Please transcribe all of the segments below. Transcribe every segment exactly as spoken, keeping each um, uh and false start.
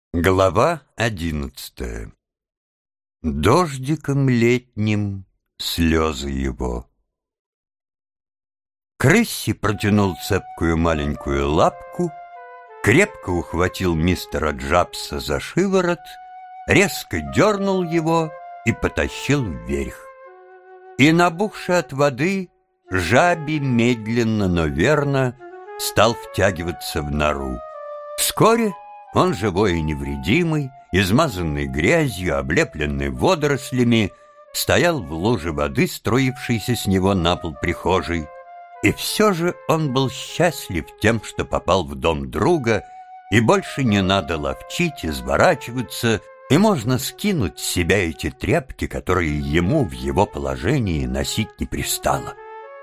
Глава одиннадцатая. Дождиком летним слезы его. Крысси протянул цепкую маленькую лапку, крепко ухватил мистера Джабса за шиворот, резко дернул его и потащил вверх. И, набухший от воды, жаби медленно, но верно стал втягиваться в нору. Вскоре он, живой и невредимый, измазанный грязью, облепленный водорослями, стоял в луже воды, струившейся с него на пол прихожей. И все же он был счастлив тем, что попал в дом друга, и больше не надо ловчить, изворачиваться, и можно скинуть с себя эти тряпки, которые ему в его положении носить не пристало.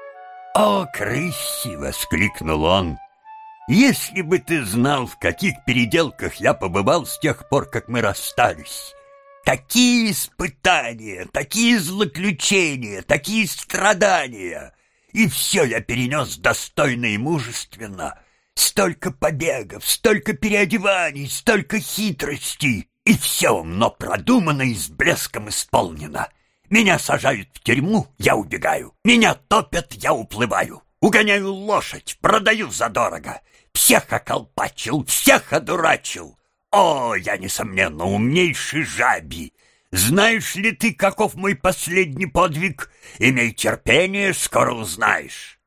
«О, крысси!» — воскликнул он. «Если бы ты знал, в каких переделках я побывал с тех пор, как мы расстались! Такие испытания, такие злоключения, такие страдания! И все я перенес достойно и мужественно! Столько побегов, столько переодеваний, столько хитростей! И все умно продумано и с блеском исполнено! Меня сажают в тюрьму, я убегаю! Меня топят, я уплываю! Угоняю лошадь, продаю задорого! Всех околпачил, всех одурачил! О, я, несомненно, умнейший жаби! Знаешь ли ты, каков мой последний подвиг? Имей терпение, скоро узнаешь!»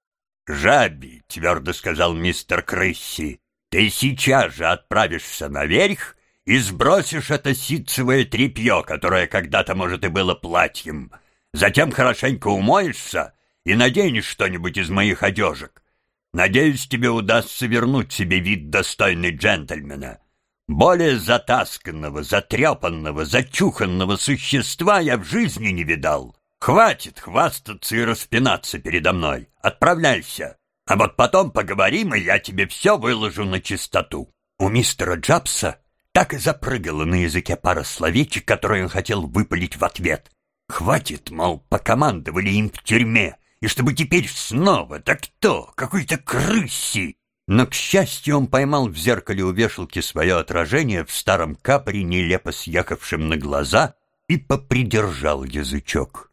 «Жаби», — твердо сказал мистер Крысси, — «ты сейчас же отправишься наверх и сбросишь это ситцевое тряпье, которое когда-то, может, и было платьем. Затем хорошенько умоешься и наденешь что-нибудь из моих одежек. Надеюсь, тебе удастся вернуть себе вид достойный джентльмена. Более затасканного, затрепанного, зачуханного существа я в жизни не видал. Хватит хвастаться и распинаться передо мной. Отправляйся. А вот потом поговорим, и я тебе все выложу на чистоту». У мистера Джабса так и запрыгало на языке пара словечек, которые он хотел выпалить в ответ. Хватит, мол, покомандовали им в тюрьме. И чтобы теперь снова, да кто, какой-то крысси. Но, к счастью, он поймал в зеркале у вешалки свое отражение в старом капоре, нелепо съехавшем на глаза, и попридержал язычок.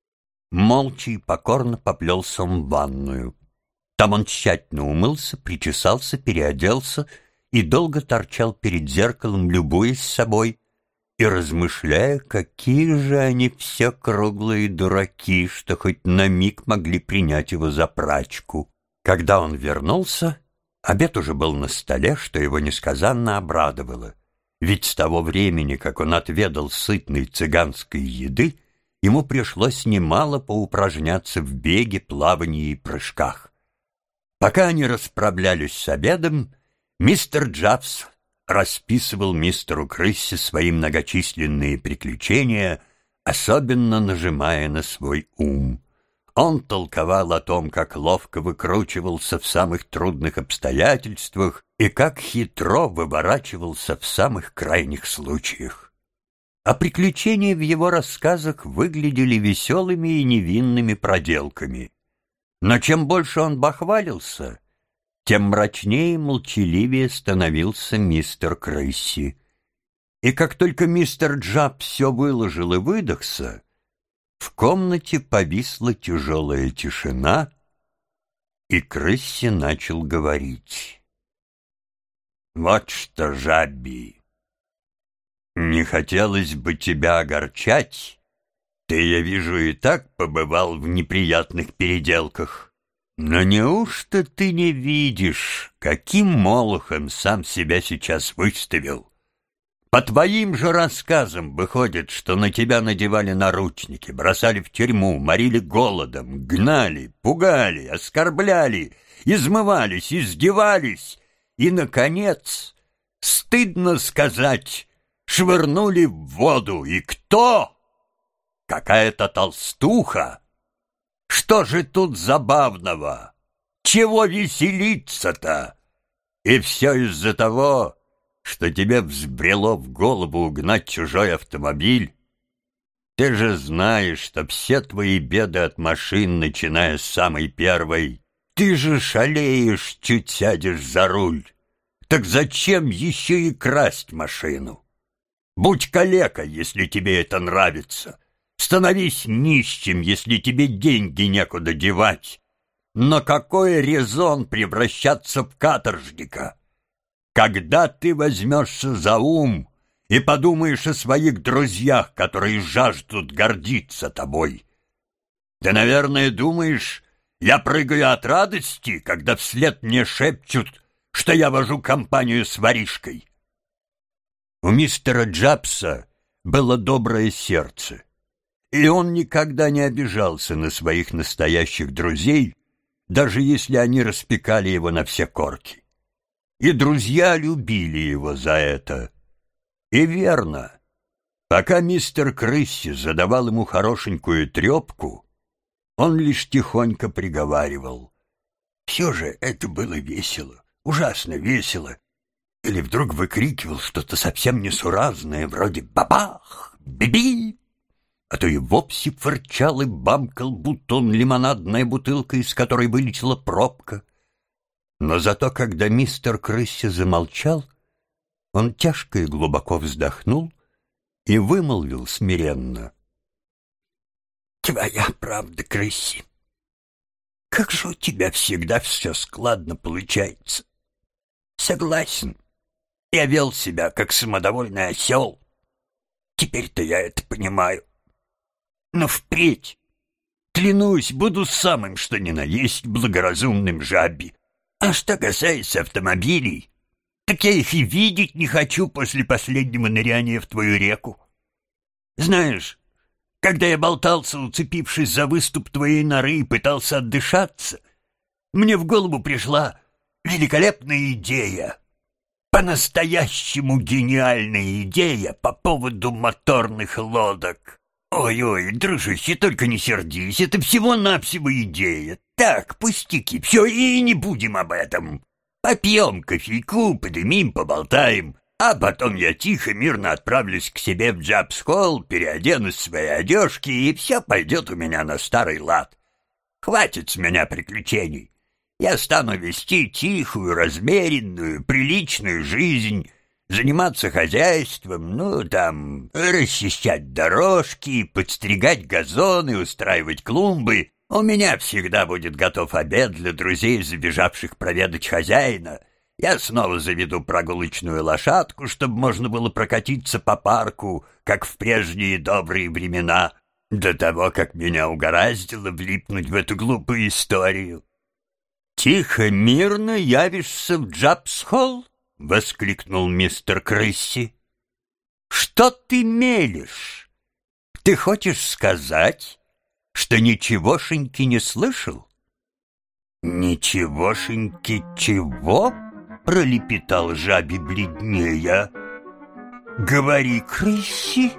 Молча и покорно поплелся он в ванную. Там он тщательно умылся, причесался, переоделся и долго торчал перед зеркалом, любуясь собой и размышляя, какие же они все круглые дураки, что хоть на миг могли принять его за прачку. Когда он вернулся, обед уже был на столе, что его несказанно обрадовало. Ведь с того времени, как он отведал сытной цыганской еды, ему пришлось немало поупражняться в беге, плавании и прыжках. Пока они расправлялись с обедом, мистер Джабс расписывал мистеру Крыссе свои многочисленные приключения, особенно нажимая на свой ум. Он толковал о том, как ловко выкручивался в самых трудных обстоятельствах и как хитро выворачивался в самых крайних случаях. А приключения в его рассказах выглядели веселыми и невинными проделками. Но чем больше он бахвалился, тем мрачнее и молчаливее становился мистер Крысси. И как только мистер Джаб все выложил и выдохся, в комнате повисла тяжелая тишина, и Крысси начал говорить. «Вот что, жаби, не хотелось бы тебя огорчать, ты, я вижу, и так побывал в неприятных переделках. Но неужто ты не видишь, каким молохом сам себя сейчас выставил? По твоим же рассказам выходит, что на тебя надевали наручники, бросали в тюрьму, морили голодом, гнали, пугали, оскорбляли, измывались, издевались и, наконец, стыдно сказать, швырнули в воду. И кто? Какая-то толстуха. Что же тут забавного? Чего веселиться-то? И все из-за того, что тебе взбрело в голову угнать чужой автомобиль? Ты же знаешь, что все твои беды от машин, начиная с самой первой, ты же шалеешь, чуть сядешь за руль. Так зачем еще и красть машину? Будь калека, если тебе это нравится. Становись нищим, если тебе деньги некуда девать. Но какой резон превращаться в каторжника? Когда ты возьмешься за ум и подумаешь о своих друзьях, которые жаждут гордиться тобой. Ты, наверное, думаешь, я прыгаю от радости, когда вслед мне шепчут, что я вожу компанию с воришкой. У мистера Джабса было доброе сердце, и он никогда не обижался на своих настоящих друзей, даже если они распекали его на все корки. И друзья любили его за это. И верно, пока мистер Крысси задавал ему хорошенькую трепку, он лишь тихонько приговаривал: «Все же это было весело, ужасно весело». Или вдруг выкрикивал что-то совсем несуразное, вроде «бабах! Биби!», а то и вовсе фырчал и бамкал, будто он лимонадная бутылка, из которой вылетела пробка. Но зато, когда мистер Крысси замолчал, он тяжко и глубоко вздохнул и вымолвил смиренно: «Твоя правда, Крысси. Как же у тебя всегда все складно получается. Согласен, я вел себя, как самодовольный осел. Теперь-то я это понимаю. Но впредь, клянусь, буду самым что ни на есть благоразумным жабби. А что касается автомобилей, так я их и видеть не хочу после последнего ныряния в твою реку. Знаешь, когда я болтался, уцепившись за выступ твоей норы, и пытался отдышаться, мне в голову пришла великолепная идея. По-настоящему гениальная идея по поводу моторных лодок. Ой-ой, дружище, только не сердись, это всего-навсего идея. Так, пустяки, все, и не будем об этом. Попьем кофейку, подымим, поболтаем, а потом я тихо, мирно отправлюсь к себе в Джабс-холл, переоденусь в свои одежки, и все пойдет у меня на старый лад. Хватит с меня приключений. Я стану вести тихую, размеренную, приличную жизнь, заниматься хозяйством, ну, там, расчищать дорожки, подстригать газоны, устраивать клумбы. У меня всегда будет готов обед для друзей, забежавших проведать хозяина. Я снова заведу прогулочную лошадку, чтобы можно было прокатиться по парку, как в прежние добрые времена, до того, как меня угораздило влипнуть в эту глупую историю. «Тихо, мирно явишься в Джабс-холл?» — воскликнул мистер Крысси. «Что ты мелешь? Ты хочешь сказать, что ничегошеньки не слышал?» «Ничегошеньки чего?» — пролепетал жабе бледнея. «Говори, Крысси.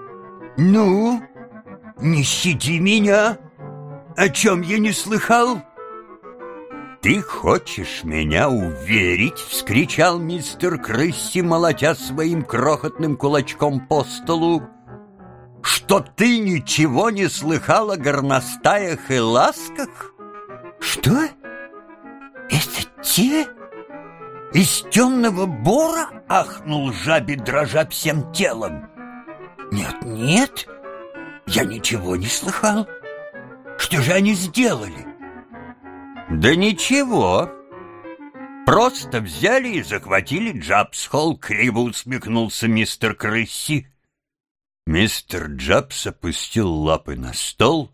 Ну, не щади меня. О чем я не слыхал?» «Ты хочешь меня уверить?» — вскричал мистер Крысси, молотя своим крохотным кулачком по столу, «что ты ничего не слыхал о горностаях и ласках?» «Что? Это те? Из темного бора?» — ахнул жабе, дрожа всем телом. «Нет, нет, я ничего не слыхал. Что же они сделали?» «Да ничего. Просто взяли и захватили Джабс-холл», — криво усмехнулся мистер Крысси. Мистер Джабс опустил лапы на стол,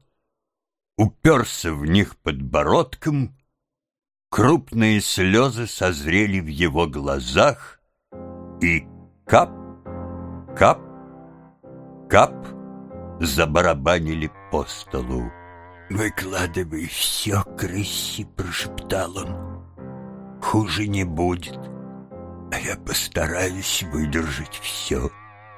уперся в них подбородком, крупные слезы созрели в его глазах и кап, кап, кап забарабанили по столу. «Выкладывай все, Крысси», — прошептал он. «Хуже не будет, а я постараюсь выдержать все».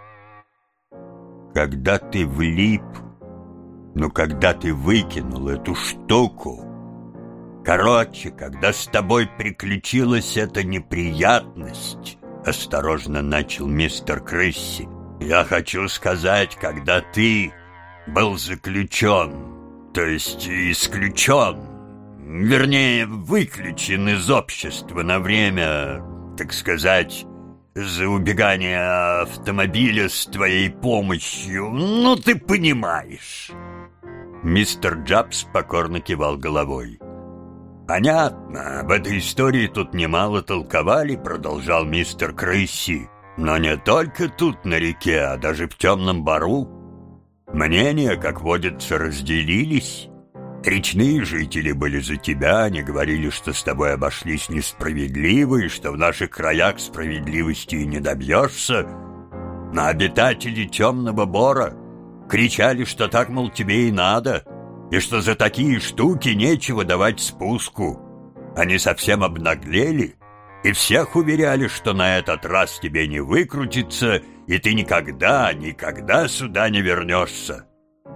«Когда ты влип, ну, когда ты выкинул эту штуку, короче, когда с тобой приключилась эта неприятность», — осторожно начал мистер Крысси, «я хочу сказать, когда ты был заключен, то есть исключен, вернее, выключен из общества на время, так сказать, за убегание автомобиля с твоей помощью. Ну, ты понимаешь». Мистер Джабс покорно кивал головой. «Понятно, об этой истории тут немало толковали», — продолжал мистер Крысси. «Но не только тут на реке, а даже в темном бару. Мнения, как водится, разделились. Речные жители были за тебя, они говорили, что с тобой обошлись несправедливо, и что в наших краях справедливости и не добьешься. Но обитатели темного бора кричали, что так, мол, тебе и надо, и что за такие штуки нечего давать спуску. Они совсем обнаглели и всех уверяли, что на этот раз тебе не выкрутиться, и ты никогда, никогда сюда не вернешься».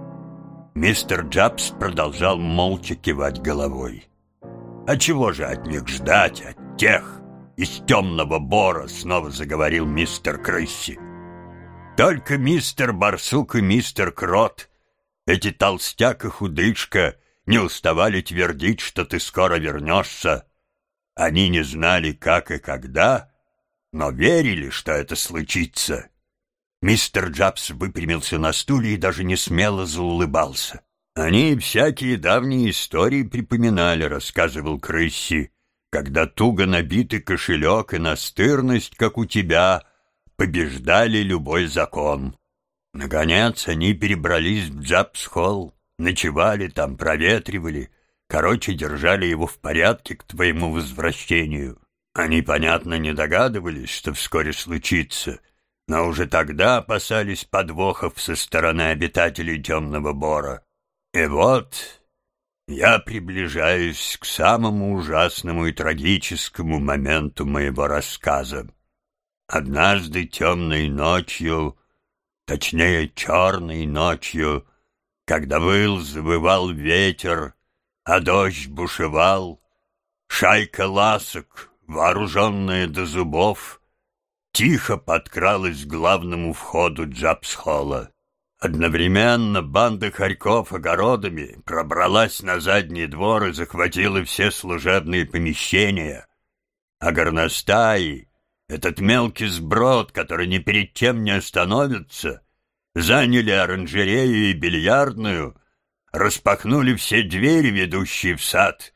Мистер Джабс продолжал молча кивать головой. «А чего же от них ждать, от тех из темного бора?» — снова заговорил мистер Крысси. «Только мистер Барсук и мистер Крот, эти толстяк и худышка, не уставали твердить, что ты скоро вернешься. Они не знали, как и когда, но верили, что это случится». Мистер Джабс выпрямился на стуле и даже не смело заулыбался. «Они всякие давние истории припоминали», — рассказывал Крысси, «когда туго набитый кошелек и настырность, как у тебя, побеждали любой закон. Наконец они перебрались в Джабс-холл, ночевали там, проветривали, короче, держали его в порядке к твоему возвращению. Они, понятно, не догадывались, что вскоре случится, но уже тогда опасались подвохов со стороны обитателей темного бора. И вот я приближаюсь к самому ужасному и трагическому моменту моего рассказа. Однажды темной ночью, точнее черной ночью, когда выл, завывал ветер, а дождь бушевал, шайка ласок, вооруженная до зубов, тихо подкралась к главному входу Джабс-холла. Одновременно банда хорьков огородами пробралась на задний двор и захватила все служебные помещения, а горностаи, этот мелкий сброд, который ни перед чем не остановится, заняли оранжерею и бильярдную, распахнули все двери, ведущие в сад.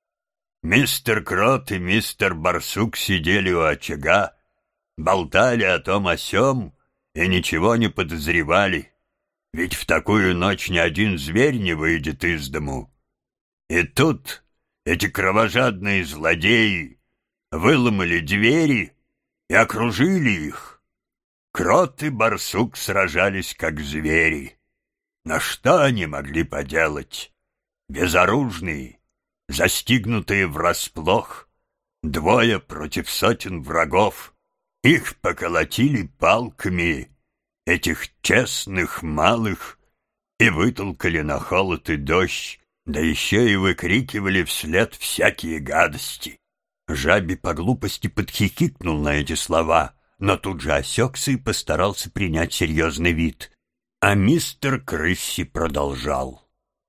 Мистер Крот и мистер Барсук сидели у очага, болтали о том о сём и ничего не подозревали, ведь в такую ночь ни один зверь не выйдет из дому. И тут эти кровожадные злодеи выломали двери и окружили их. Крот и Барсук сражались, как звери. Но что они могли поделать? Безоружные, застигнутые врасплох, двое против сотен врагов. Их поколотили палками, этих честных малых, и вытолкали на холод и дождь, да еще и выкрикивали вслед всякие гадости. Жаби по глупости подхихикнул на эти слова, но тут же осекся и постарался принять серьезный вид. А мистер Крысси продолжал.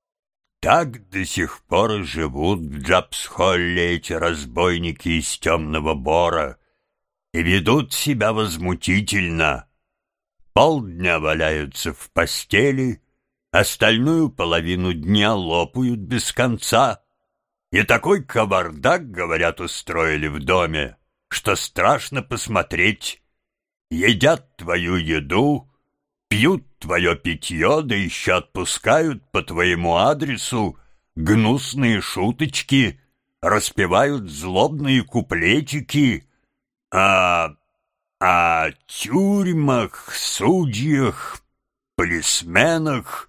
«Так до сих пор и живут в Джабс-холле эти разбойники из темного бора и ведут себя возмутительно. Полдня валяются в постели, остальную половину дня лопают без конца. И такой кавардак, говорят, устроили в доме, что страшно посмотреть. Едят твою еду, пьют твое питье, да еще отпускают по твоему адресу гнусные шуточки, распевают злобные куплетики, а... о тюрьмах, судьях, полисменах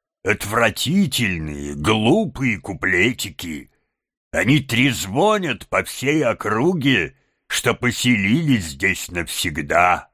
отвратительные, глупые куплетики. Они трезвонят по всей округе, что поселились здесь навсегда».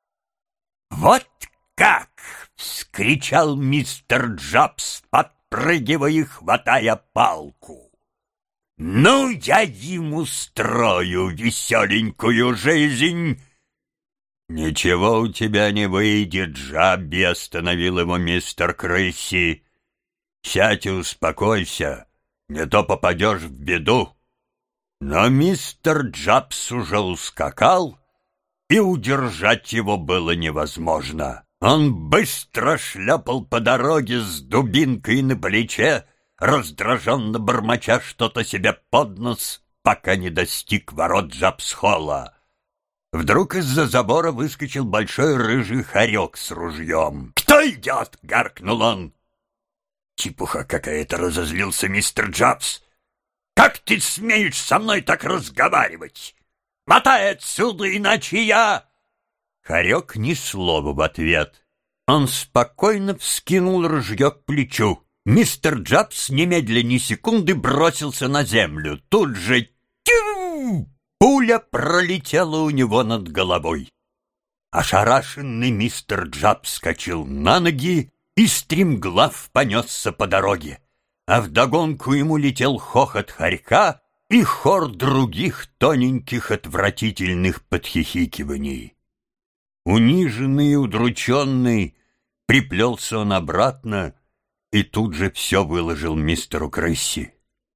«Вот как!» — вскричал мистер Джабс, подпрыгивая и хватая палку. «Ну, я ему устрою веселенькую жизнь!» «Ничего у тебя не выйдет, Джабби», — остановил его мистер Крысси. «Сядь и успокойся, не то попадешь в беду. Но мистер Джабс уже ускакал, и удержать его было невозможно. Он быстро шлепал по дороге с дубинкой на плече, раздраженно бормоча что-то себе под нос, пока не достиг ворот Джабс-холла. Вдруг из-за забора выскочил большой рыжий хорек с ружьем. «Кто идет?» — гаркнул он. «Чепуха какая-то!» — разозлился мистер Джабс. «Как ты смеешь со мной так разговаривать? Мотай отсюда, иначе я...» Хорек ни слова в ответ. Он спокойно вскинул ружье к плечу. Мистер Джабс немедленно ни секунды бросился на землю. Тут же тю! Пуля пролетела у него над головой. Ошарашенный мистер Джабс вскочил на ноги и стремглав понесся по дороге. А вдогонку ему летел хохот хорька и хор других тоненьких отвратительных подхихикиваний. Униженный и удрученный, приплелся он обратно и тут же все выложил мистеру Крысси.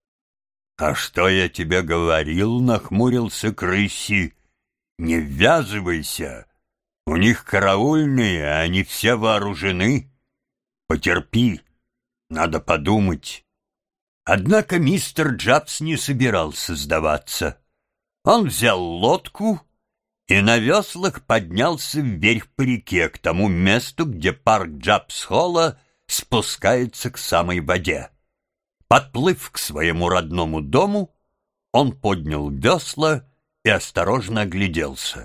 «А что я тебе говорил?» — нахмурился Крысси. «Не ввязывайся, у них караульные, а они все вооружены. Потерпи, надо подумать». Однако мистер Джабс не собирался сдаваться. Он взял лодку и на веслах поднялся вверх по реке, к тому месту, где парк Джабс-холла спускается к самой воде. Подплыв к своему родному дому, он поднял весла и осторожно огляделся.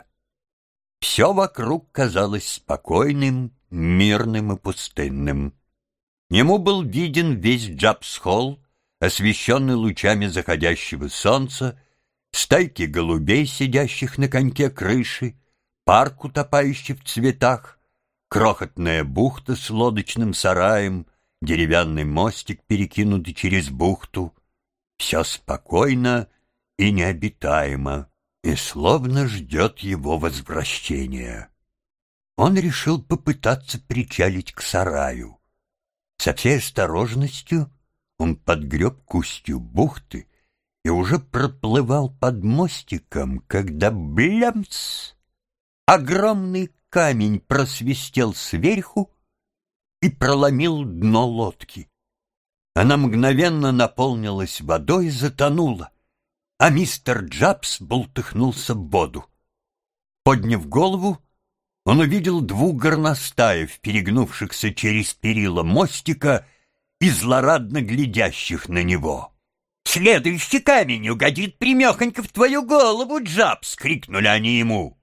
Все вокруг казалось спокойным, мирным и пустынным. Ему был виден весь Джабс-холл, освещенный лучами заходящего солнца, стайки голубей, сидящих на коньке крыши, парк, утопающий в цветах, крохотная бухта с лодочным сараем, деревянный мостик, перекинутый через бухту. Все спокойно и необитаемо, и словно ждет его возвращения. Он решил попытаться причалить к сараю. Со всей осторожностью он подгреб к устью бухты и уже проплывал под мостиком, когда блямц! Огромный камень просвистел сверху и проломил дно лодки. Она мгновенно наполнилась водой и затонула, а мистер Джабс бултыхнулся в воду. Подняв голову, он увидел двух горностаев, перегнувшихся через перила мостика и злорадно глядящих на него. «Следующий камень угодит примехонько в твою голову, Джабс!» — крикнули они ему.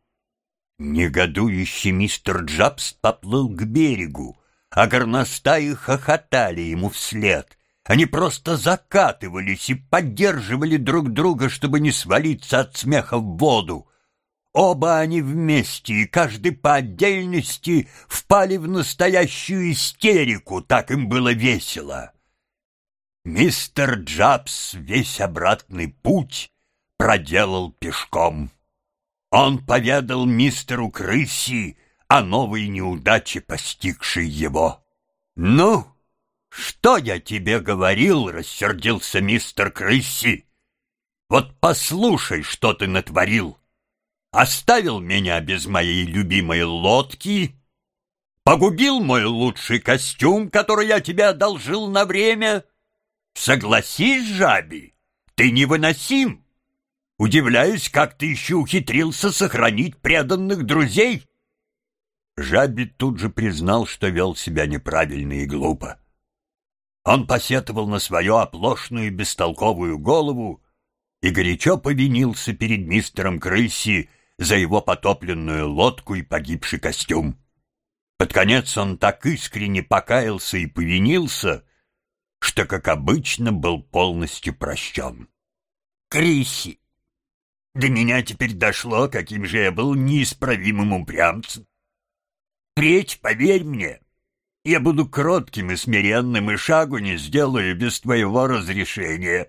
Негодующий мистер Джабс поплыл к берегу, а горностаи хохотали ему вслед. Они просто закатывались и поддерживали друг друга, чтобы не свалиться от смеха в воду. Оба они вместе, и каждый по отдельности, впали в настоящую истерику, так им было весело. Мистер Джабс весь обратный путь проделал пешком. Он поведал мистеру Крысси о новой неудаче, постигшей его. «Ну, что я тебе говорил?» — рассердился мистер Крысси. «Вот послушай, что ты натворил. Оставил меня без моей любимой лодки, погубил мой лучший костюм, который я тебе одолжил на время. Согласись, жаби, ты невыносим. Удивляюсь, как ты еще ухитрился сохранить преданных друзей». Жаби тут же признал, что вел себя неправильно и глупо. Он посетовал на свою оплошную и бестолковую голову и горячо повинился перед мистером Крысси за его потопленную лодку и погибший костюм. Под конец он так искренне покаялся и повинился, что, как обычно, был полностью прощен. «Крысси, до меня теперь дошло, каким же я был неисправимым упрямцем. Впредь, поверь мне, я буду кротким и смиренным и шагу не сделаю без твоего разрешения».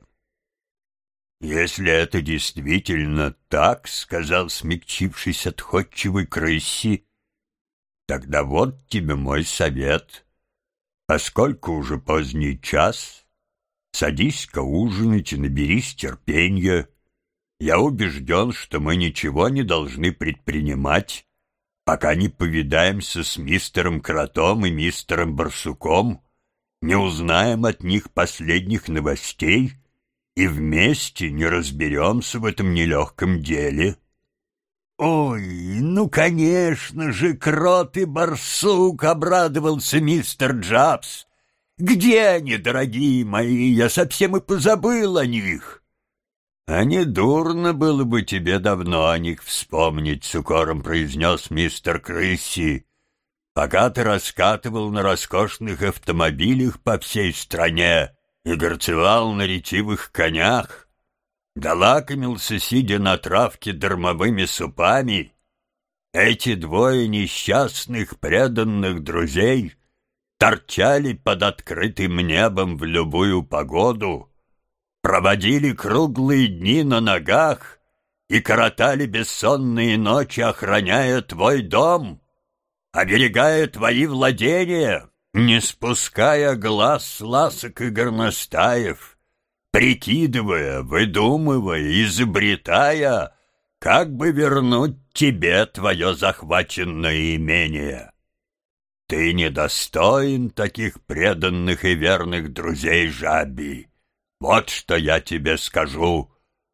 «Если это действительно так, — сказал смягчившись отходчивый Крысси, — тогда вот тебе мой совет. Поскольку уже поздний час, садись-ка ужинать и наберись терпенья. Я убежден, что мы ничего не должны предпринимать, пока не повидаемся с мистером Кротом и мистером Барсуком, не узнаем от них последних новостей и вместе не разберемся в этом нелегком деле». «Ой, ну, конечно же, Крот и Барсук!» — обрадовался мистер Джабс. «Где они, дорогие мои? Я совсем и позабыл о них». «А не дурно было бы тебе давно о них вспомнить», — с укором произнес мистер Крысси, «пока ты раскатывал на роскошных автомобилях по всей стране и горцевал на ретивых конях, да лакомился, сидя на травке, дармовыми супами. Эти двое несчастных преданных друзей торчали под открытым небом в любую погоду, проводили круглые дни на ногах и коротали бессонные ночи, охраняя твой дом, оберегая твои владения, не спуская глаз с ласок и горностаев, прикидывая, выдумывая, изобретая, как бы вернуть тебе твое захваченное имение. Ты недостоин таких преданных и верных друзей, Жабби. Вот что я тебе скажу.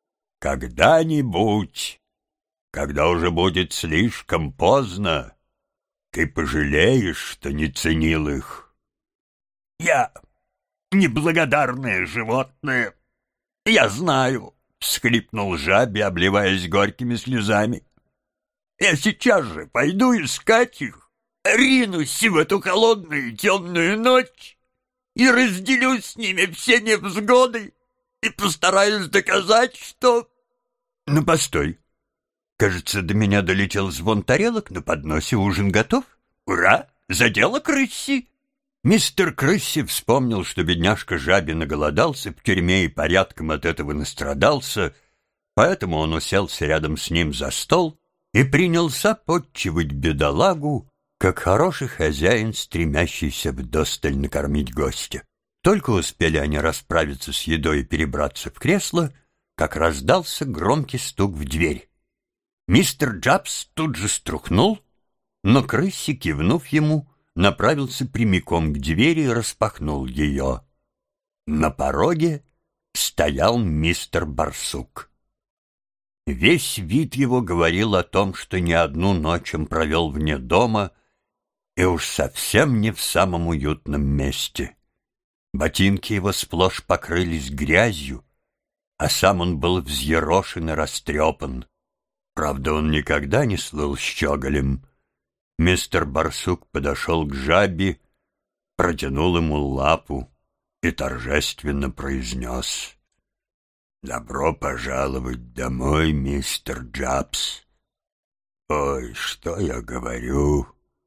Когда-нибудь, когда уже будет слишком поздно, ты пожалеешь, что не ценил их». «Я неблагодарное животное, я знаю», — всхлипнул Жабби, обливаясь горькими слезами. «Я сейчас же пойду искать их, ринусь в эту холодную темную ночь и разделю с ними все невзгоды и постараюсь доказать, что...» «Ну, постой. Кажется, до меня долетел звон тарелок на подносе, ужин готов. Ура! За дело, Крысси!» Мистер Крысси вспомнил, что бедняжка Жабби наголодался в тюрьме и порядком от этого настрадался, поэтому он уселся рядом с ним за стол и принялся подчивать бедолагу, как хороший хозяин, стремящийся вдосталь накормить гостя. Только успели они расправиться с едой и перебраться в кресло, как раздался громкий стук в дверь. Мистер Джабс тут же струхнул, но Крысси, кивнув ему, направился прямиком к двери и распахнул ее. На пороге стоял мистер Барсук. Весь вид его говорил о том, что не одну ночь он провел вне дома и уж совсем не в самом уютном месте. Ботинки его сплошь покрылись грязью, а сам он был взъерошен и растрепан. Правда, он никогда не слыл щеголем. Мистер Барсук подошел к Жабби, протянул ему лапу и торжественно произнес: «Добро пожаловать домой, мистер Джабс». «Ой, что я говорю?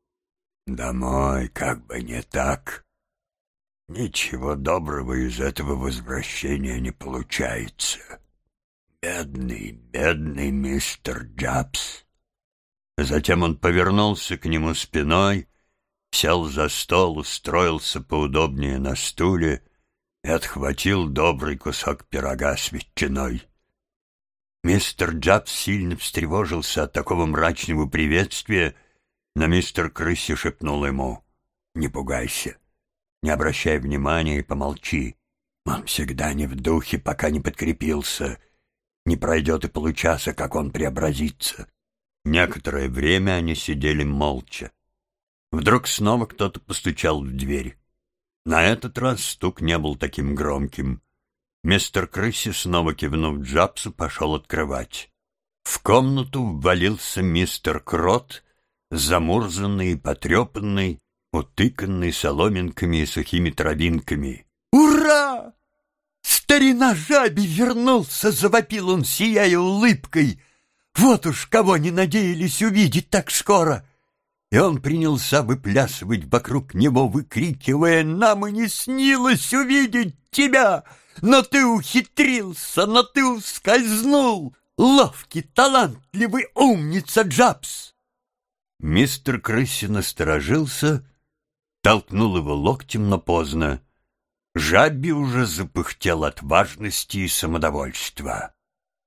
Домой, как бы не так. Ничего доброго из этого возвращения не получается. Бедный, бедный мистер Джабс». Затем он повернулся к нему спиной, сел за стол, устроился поудобнее на стуле и отхватил добрый кусок пирога с ветчиной. Мистер Джабс сильно встревожился от такого мрачного приветствия, но мистер Крысси шепнул ему: «Не пугайся, не обращай внимания и помолчи. Он всегда не в духе, пока не подкрепился. Не пройдет и получаса, как он преобразится». Некоторое время они сидели молча. Вдруг снова кто-то постучал в дверь. На этот раз стук не был таким громким. Мистер Крысси, снова кивнув Джабсу, пошел открывать. В комнату ввалился мистер Крот, замурзанный и потрепанный, утыканный соломинками и сухими травинками. «Ура! Старина Жабби вернулся!» — завопил он, сияя улыбкой. «Вот уж кого не надеялись увидеть так скоро!» И он принялся выплясывать вокруг него, выкрикивая: «Нам и не снилось увидеть тебя! Но ты ухитрился, но ты ускользнул! Ловкий, талантливый умница Джабс!» Мистер Крысси насторожился, толкнул его локтем, но поздно. Жабби уже запыхтел от важности и самодовольства.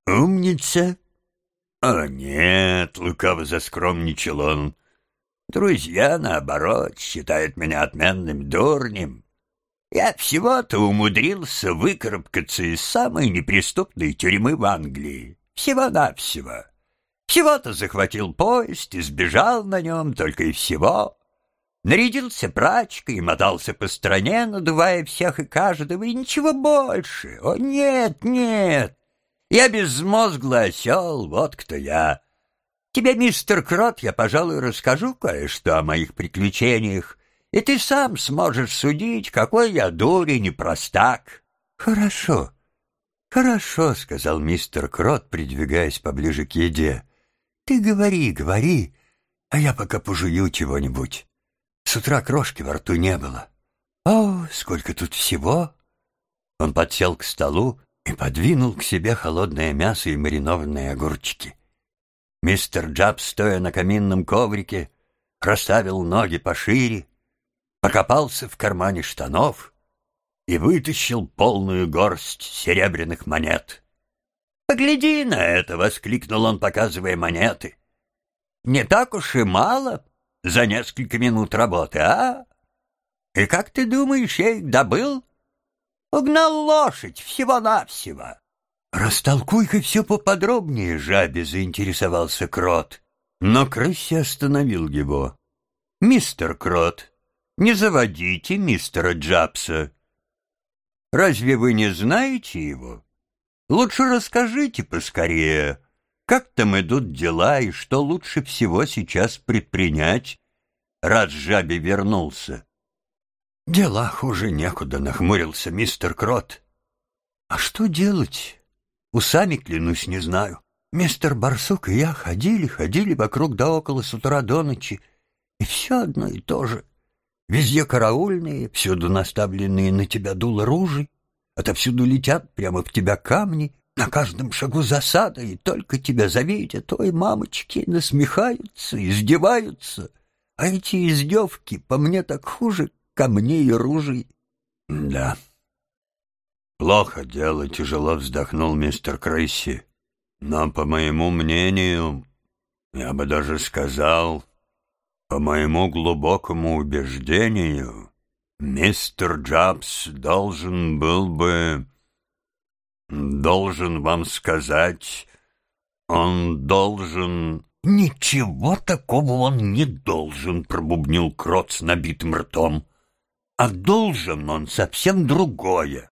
Умница? О, нет, лукаво заскромничал он. Друзья, наоборот, считают меня отменным дурнем. Я всего-то умудрился выкарабкаться из самой неприступной тюрьмы в Англии. Всего-навсего. Всего-то захватил поезд и сбежал на нем, только и всего. Нарядился прачкой и мотался по стране, надувая всех и каждого, и ничего больше. О, нет, нет! Я безмозглый осел, вот кто я. Тебе, мистер Крот, я, пожалуй, расскажу кое-что о моих приключениях, и ты сам сможешь судить, какой я дурень и простак. — Хорошо, хорошо, — сказал мистер Крот, придвигаясь поближе к еде. — Ты говори, говори, а я пока пожую чего-нибудь. С утра крошки во рту не было. О, сколько тут всего! Он подсел к столу и подвинул к себе холодное мясо и маринованные огурчики. Мистер Джабс, стоя на каминном коврике, расставил ноги пошире, покопался в кармане штанов и вытащил полную горсть серебряных монет. «Погляди на это!» — воскликнул он, показывая монеты. «Не так уж и мало за несколько минут работы, а? И как ты думаешь, я их добыл? Угнал лошадь всего-навсего». «Растолкуй-ка все поподробнее, жабе», — заинтересовался Крот. Но крыся остановил его. «Мистер Крот, не заводите мистера Джабса. Разве вы не знаете его? Лучше расскажите поскорее, как там идут дела и что лучше всего сейчас предпринять, раз жабе вернулся». «Дела хуже некуда», — нахмурился мистер Крот. «А что делать? Усами, клянусь, не знаю. Мистер Барсук и я ходили, ходили вокруг да около с утра до ночи, и все одно и то же. Везде караульные, всюду наставленные на тебя дуло ружей, отовсюду летят прямо в тебя камни, на каждом шагу засада, и только тебя завидят, ой, мамочки, насмехаются, издеваются. А эти издевки по мне так хуже камней и ружей». «Да, плохо дело», — тяжело вздохнул мистер Крейси. «Но, по моему мнению, я бы даже сказал, по моему глубокому убеждению, мистер Джабс должен был бы, должен вам сказать, он должен...» «Ничего такого он не должен», — пробубнил Крот с набитым ртом. «А должен он совсем другое.